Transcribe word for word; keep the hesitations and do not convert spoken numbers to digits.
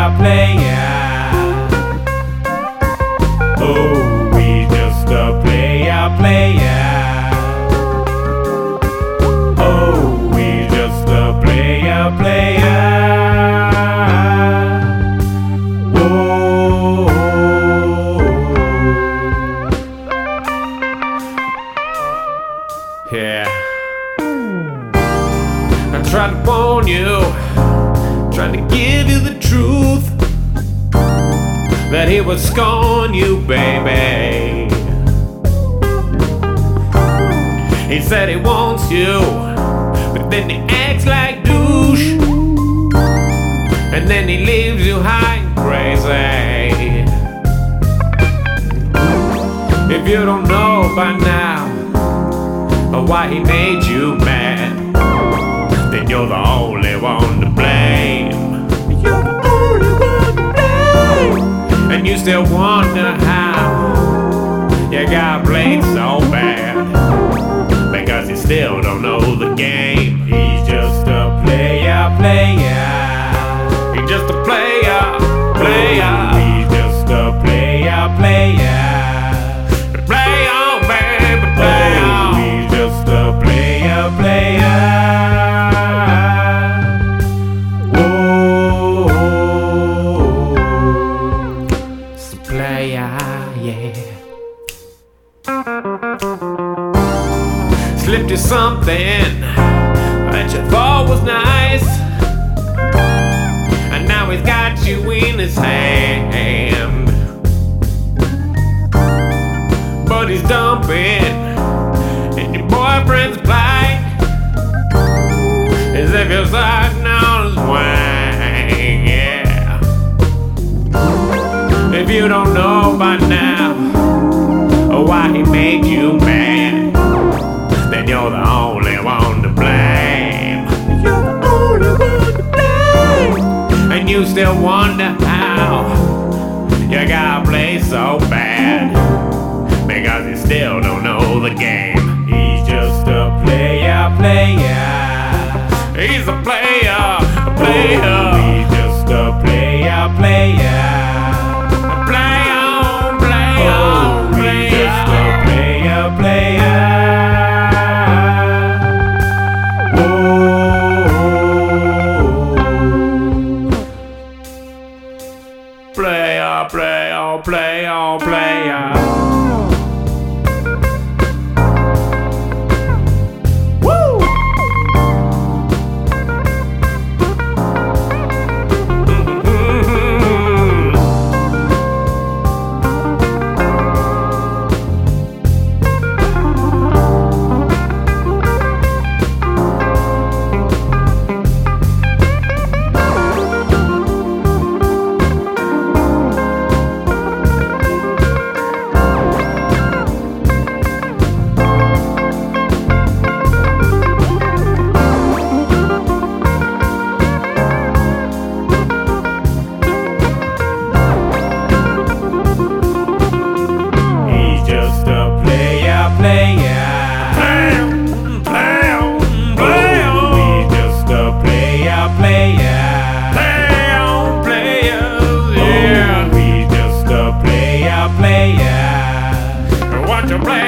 player, player. Oh, he's just a player, player. Oh, he's just a player, player. Oh, yeah. I tried to warn you, trying to give you the truth, that he would scorn you, baby. He said he wants you, but then he acts like douche, and then he leaves you high and crazy. If you don't know by now why he made you mad, then you're the only one to blame. You're the only one to blame. And you still wonder how you got played so bad, because you still don't know the game. He's just a player, player. He's just a player, player. He's just a player, player. Play on, baby, play on. He's just a player, player. Slipped you something that you thought was nice, and now he's got you in his hand. But he's dumping in your boyfriend's plight, as if you're sitting on his wing, yeah. If you don't know by now why he made you mad, then you're the only one to blame. You're the only one to blame. And you still wonder how you got played so bad, because you still don't know the game. He's just a player, player. He's a player, a player. He's just a player, player. Play on, play on, play on. He's just a player, player. Player, player, player, player. Woo! Player, watch your play.